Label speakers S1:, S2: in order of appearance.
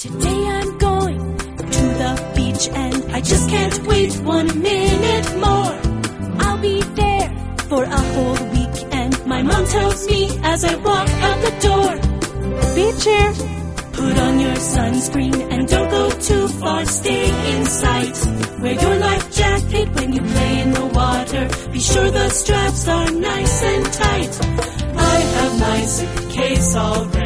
S1: Today I'm going to the beach and I just can't wait 1 minute more. I'll be there for a whole week and my mom tells me as I walk out the door, beach chair, put on your sunscreen and don't go too far, stay in sight. Wear your life jacket when you play in the water, be sure the straps are nice and tight. I have my suitcase all ready.